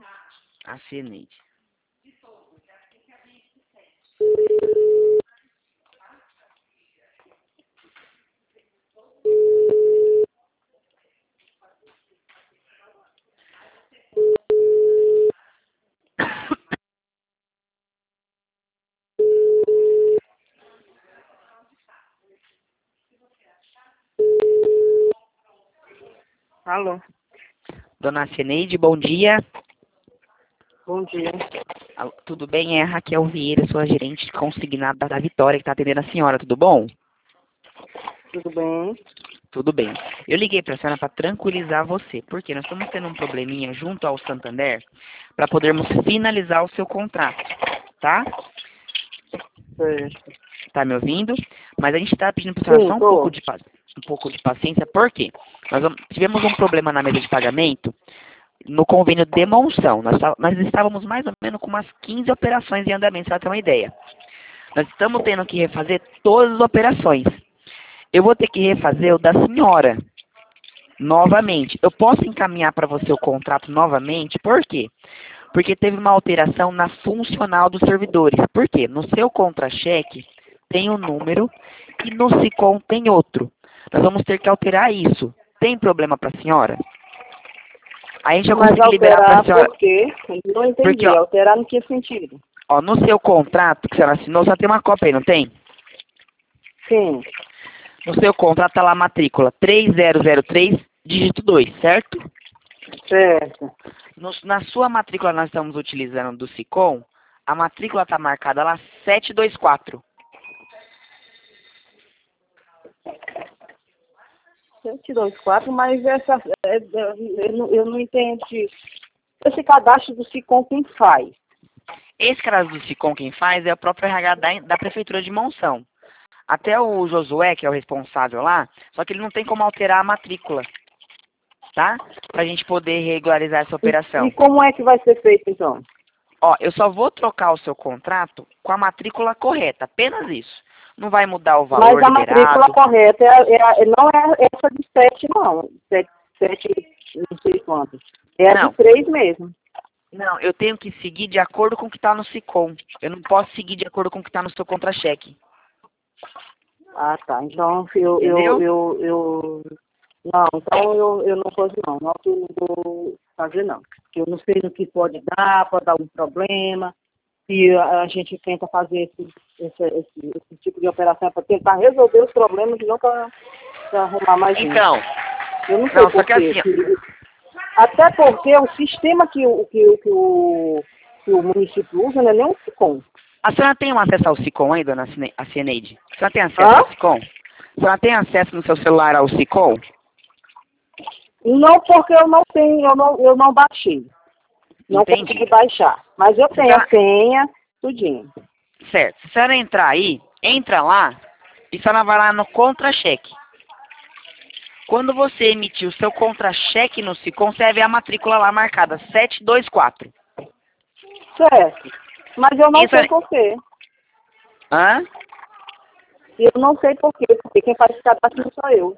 A Ceneide. Alô, Dona Ceneide, bom dia. bom dia. Alô, tudo bem? É a Raquel Vieira, sua gerente consignada da Vitória, que está atendendo a senhora, tudo bom? Tudo bem? Tudo bem. Eu liguei para a senhora para tranquilizar você, porque nós estamos tendo um probleminha junto ao Santander para podermos finalizar o seu contrato, tá? Certo. Tá me ouvindo? Mas a gente está pedindo para a senhora Sim, só tô. um pouco de paciência, por quê? Tivemos um problema na mesa de pagamento no convênio de Monção. Nós estávamos mais ou menos com umas 15 operações em andamento, para ter uma ideia. Nós estamos tendo que refazer todas as operações. Eu vou ter que refazer o da senhora novamente. Eu posso encaminhar para você o contrato novamente? Por quê? Porque teve uma alteração na funcional dos servidores. Por quê? No seu contra-cheque tem um número e no SICOM tem outro. Nós vamos ter que alterar isso. Tem problema para a senhora? Aí a gente vai Mas conseguir liberar para a alterar senhora. por quê? Eu não entendi. Porque, ó, Alterar no que sentido? no seu contrato que a senhora assinou, só tem uma cópia aí, não tem? Sim, No seu contrato tá lá a matrícula 3003, dígito 2, certo? certo. Na sua matrícula nós estamos utilizando do SICOM, a matrícula está marcada lá 724. 724, mas eu não entendi. Esse cadastro do SICOM quem faz? Esse cara do SICOM quem faz é o próprio RH da Prefeitura de Monção. Até o Josué, que é o responsável lá, só que ele não tem como alterar a matrícula, tá? Pra gente poder regularizar essa operação. E como é que vai ser feito, então? Ó, eu só vou trocar o seu contrato com a matrícula correta, apenas isso. Não vai mudar o valor Mas a matrícula liberado. correta não é essa de 7, não. 7, não sei quanto. É a Não, de 3 mesmo. não, eu tenho que seguir de acordo com o que está no SICOM. Eu não posso seguir de acordo com o que está no seu contra-cheque. Ah, tá. Então, Entendeu? não, então eu não posso não. Não, eu não vou fazer não. Eu não sei no que pode dar um problema. E a gente tenta fazer esse tipo de operação para tentar resolver os problemas e não para arrumar mais um. Então, Eu não sei não, só por que quê. assim, ó, Até porque o sistema que o município usa não é nem um SICOM. a senhora tem um acesso ao SICOM aí, dona Ceneide? A senhora tem acesso Hã? ao SICOM? A senhora tem acesso no seu celular ao SICOM? Não, porque eu não tenho, eu não baixei. Não Entendi. consegui baixar. Mas eu tenho a senha, tudinho. Certo. Se a senhora entrar aí, entra lá e a senhora vai lá no contra-cheque. Quando você emitir o seu contra-cheque no SICOM, você vai ver a matrícula lá marcada, 724. Certo. Mas eu não Isso sei é... por quê. Hã? Eu não sei por quê, porque quem faz esse cadastro não sou eu.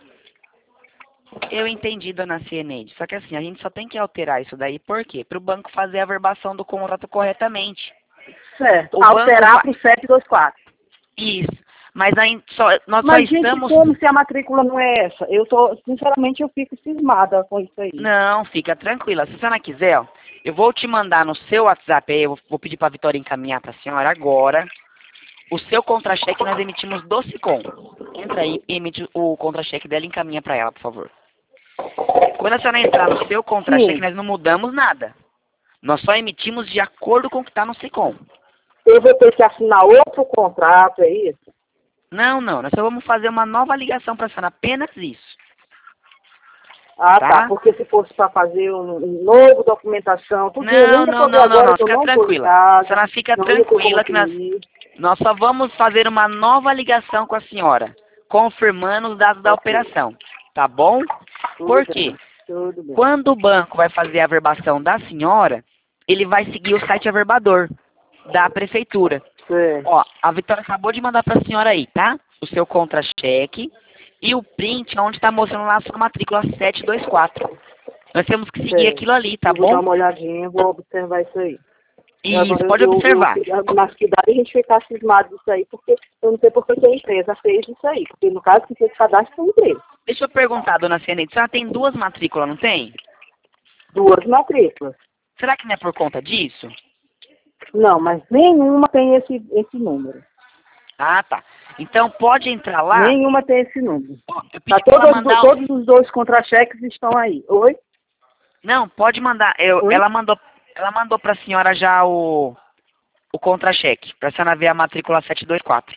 Eu entendi, dona Cieneide. Só que assim, a gente só tem que alterar isso daí, por quê? Para o banco fazer a verbação do contrato corretamente. Certo. O Alterar banco para o 724. Isso. Mas aí nós só Mas, gente, estamos... como se a matrícula não é essa? Sinceramente, eu fico cismada com isso aí. Não, fica tranquila. Se a senhora quiser, ó, eu vou te mandar no seu WhatsApp aí, eu vou pedir para a Vitória encaminhar para a senhora agora. O seu contra-cheque nós emitimos do SICOM. Entra aí e emite o contra-cheque dela e encaminha para ela, por favor. Quando a senhora entrar no seu contra-cheque, Sim. nós não mudamos nada. Nós só emitimos de acordo com o que está no SICOM. Eu vou ter que assinar outro contrato, é isso? Não, não. Nós só vamos fazer uma nova ligação para a senhora. Apenas isso. Ah, Tá? Porque se fosse para fazer um novo documentação, tudo Não, ainda não, fazer não, não, agora não. que eu Fica não estou em tranquila. A casa, senhora fica não ia ter como tranquila que imprimir. nós só vamos fazer uma nova ligação com a senhora, confirmando os dados da Ok. operação. Tá bom? Por Tudo quê? bem, tudo bem. Quando o banco vai fazer a averbação da senhora, ele vai seguir o site averbador da prefeitura. Certo. Ó, a Vitória acabou de mandar para a senhora aí, tá? O seu contra-cheque e o print onde está mostrando lá a sua matrícula 724. Nós temos que seguir Sei. aquilo ali, tá Eu vou dar bom? uma olhadinha, vou observar isso aí. Isso, pode observar. Mas cuidado a gente ficar cismado disso aí, porque eu não sei por que a empresa fez isso aí. Porque no caso, que fez cadastro foi a empresa. Deixa eu perguntar, dona Cianeide, a senhora tem 2 matrículas, não tem? 2 matrículas. Será que não é por conta disso? Não, mas nenhuma tem esse número. Ah, tá. Então pode entrar lá. Nenhuma tem esse número. Eu Tá, pedi pra ela mandar... todos os 2 contra-cheques estão aí. Oi? Não, pode mandar. Oi? Ela mandou pra senhora já o contra-cheque, pra senhora ver a matrícula 724.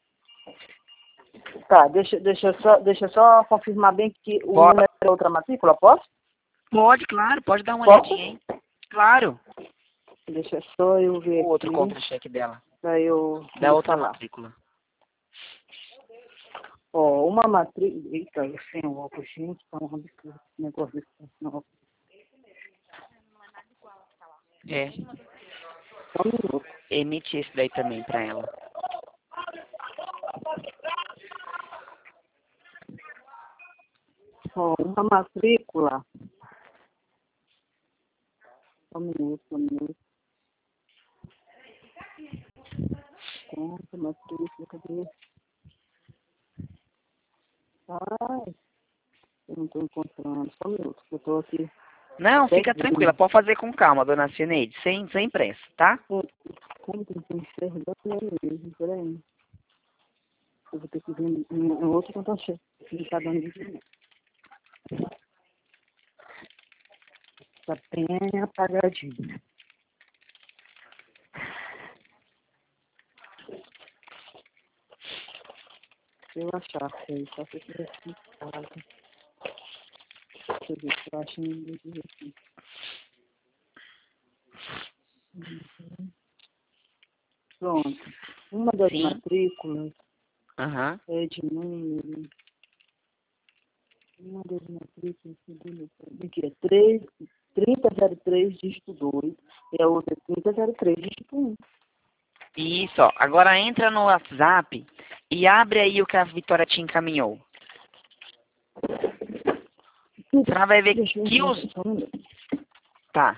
Tá, deixa eu só confirmar bem que o Bora. número é outra matrícula, posso? Pode, claro, pode dar uma Posso? olhadinha, hein? Claro. Deixa só eu ver O outro aqui, contra-cheque dela. pra eu Da outra falar. matrícula. Ó, uma matrícula... Eita, eu sem o óculos, gente, tá um absurdo esse negócio desse óculos. É. Só um minuto. Emite esse daí também pra ela. Ó, uma matrícula... Só um minuto, só um minuto. Conta, matrícula, cadê? Ai, eu não tô encontrando. Só um minuto, que eu tô aqui. Não, fica Perdida. tranquila, pode fazer com calma, dona Cianeide, sem pressa, tá? Como que eu tô enxergando mesmo? Peraí. Eu vou ter que ver um outro contra-cheque. Não tá dando isso, não. Tá bem apagadinho. Se eu achar, sei, só se eu tivesse em casa. Deixa eu ver se eu acho um aqui. Pronto. Uma das Sim. matrículas Aham. é de número. Uma das matrículas aqui é 3003 dígito 2 e a outra é 3003 dígito 1. Isso, ó. Agora entra no WhatsApp e abre aí o que a Vitória te encaminhou. Você vai ver Deixa eu que os... só um minuto. Tá.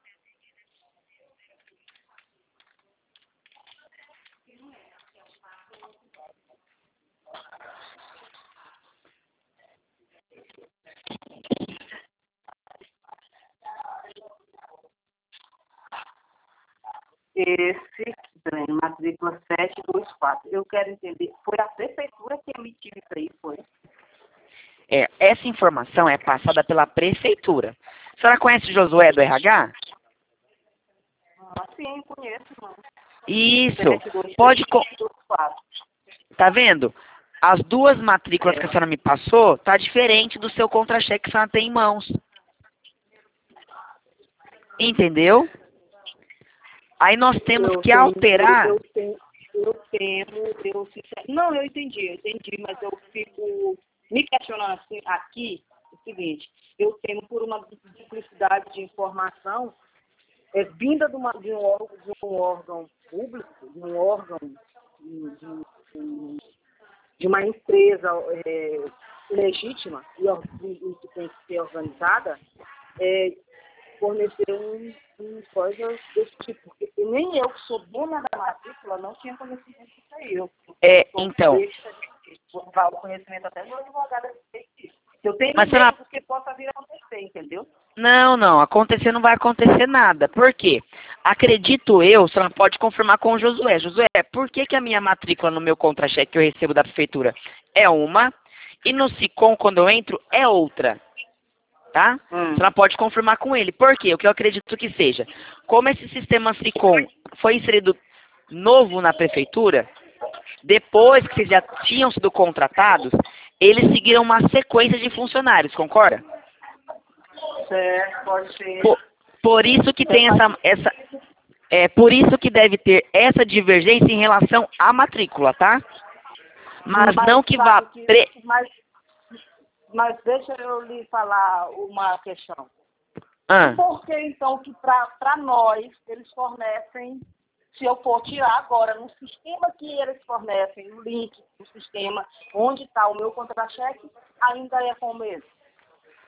Esse bem, matrícula 724. Eu quero entender, foi a prefeitura que emitiu isso aí, foi? Essa informação é passada pela prefeitura. A senhora conhece o Josué do RH? Ah, sim, conheço, mano. Isso. 723 Pode... dígito 4. Tá vendo? As 2 matrículas que a senhora me passou tá diferente do seu contra-cheque que a senhora tem em mãos. Entendeu? Aí nós temos que alterar... Não, eu entendi, mas eu fico me questionando assim, aqui, o seguinte, eu temo por uma duplicidade de informação vinda de um órgão público, de um órgão de uma empresa legítima e que tem que ser organizada, fornecer coisas desse tipo, porque nem eu que sou dona da matrícula não tinha conhecimento disso aí. Então... Vou dar o conhecimento até do advogado a respeito disso. Eu tenho Mas medo será... porque possa vir a acontecer, entendeu? Não, acontecer não vai acontecer nada. Por quê? Acredito eu, você não pode confirmar com o Josué. Josué, por que a minha matrícula no meu contra-cheque que eu recebo da prefeitura é uma e no SICOM, quando eu entro, é outra? Tá? Você não pode confirmar com ele. Por quê? O que eu acredito que seja. Como esse sistema SICOM foi inserido novo na prefeitura, depois que vocês já tinham sido contratados, eles seguiram uma sequência de funcionários, concorda? Certo, pode ser. Por isso que tem por isso que deve ter essa divergência em relação à matrícula, tá? Mas não que vá... Mas deixa eu lhe falar uma questão. Ah. Por que, então, que para nós, eles fornecem, se eu for tirar agora, no sistema que eles fornecem, o link do sistema, onde está o meu contra-cheque, ainda é com o mesmo?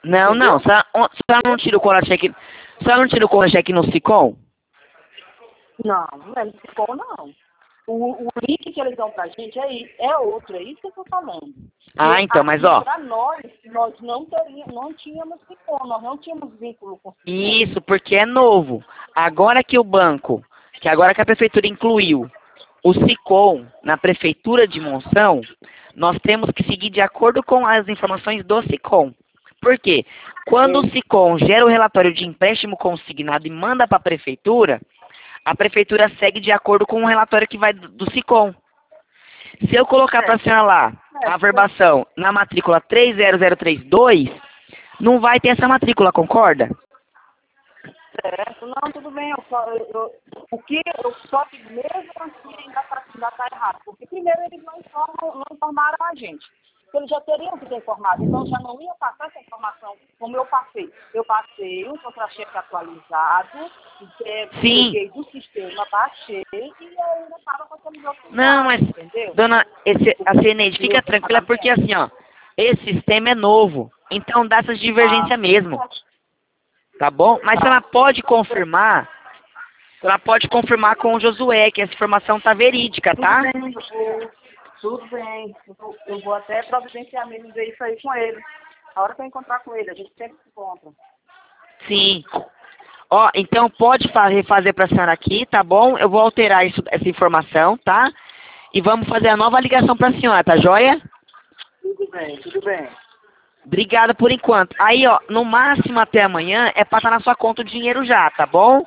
Não, não. Você não tira o contra-cheque. Você não tira o contra-cheque no Sicom? Não, não é no Sicom, não. O link que eles dão pra gente é outro, é isso que eu tô falando. Ah, então, mas ó. Para nós não tínhamos Sicom, nós não tínhamos vínculo com o Sicom. Isso, porque é novo. Agora que o banco, agora que a prefeitura incluiu o Sicom na prefeitura de Monção, nós temos que seguir de acordo com as informações do Sicom. Por quê? Quando o Sicom gera o relatório de empréstimo consignado e manda para a prefeitura segue de acordo com o relatório que vai do Sicom. Se eu colocar para a senhora lá a averbação na matrícula 30032, não vai ter essa matrícula, concorda? Certo, não, tudo bem, o que eu só que mesmo assim ainda tá errado, porque primeiro eles não informaram a gente, eles já teriam que ter informado, então já não ia passar essa informação como eu passei. Eu passei um contra-cheque atualizado, peguei do sistema, baixei e ainda estava com aquele outro. Não, mas, entendeu? Dona, a Ceneide, fica tranquila, porque assim, ó, esse sistema é novo, então dá essas divergências mesmo. Tá bom? Mas ela pode confirmar com o Josué que essa informação tá verídica, tá? Tudo bem. Eu vou até providenciar mesmo ver isso aí com ele. A hora que eu encontrar com ele, a gente sempre se encontra. Sim. Ó, então pode refazer pra senhora aqui, tá bom? Eu vou alterar essa informação, tá? E vamos fazer a nova ligação pra senhora, tá joia? Tudo bem, tudo bem. Obrigada por enquanto. Aí, ó, no máximo até amanhã é passar na sua conta o dinheiro já, tá bom?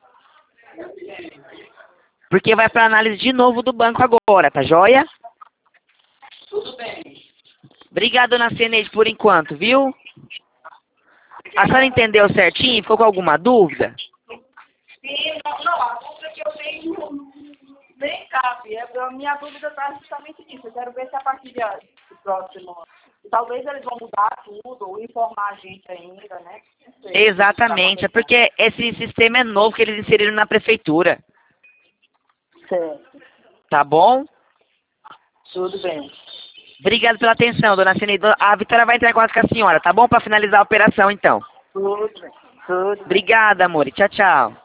Porque vai pra análise de novo do banco agora, tá joia? Tudo bem. Obrigado, dona Ceneide, por enquanto, viu? A senhora entendeu certinho? Ficou com alguma dúvida? Sim, não, a dúvida que eu tenho nem cabe. A minha dúvida está justamente nisso. Eu quero ver se a partir do próximo, talvez eles vão mudar tudo, ou informar a gente ainda, né? Exatamente, é porque esse sistema é novo que eles inseriram na prefeitura. Certo. Tá bom? Tudo bem. Obrigado pela atenção, dona Ceneide. A Vitória vai entrar em contato com a senhora, tá bom? Para finalizar a operação, então. Tudo bem. Tudo bem. Obrigada, amor. Tchau, tchau.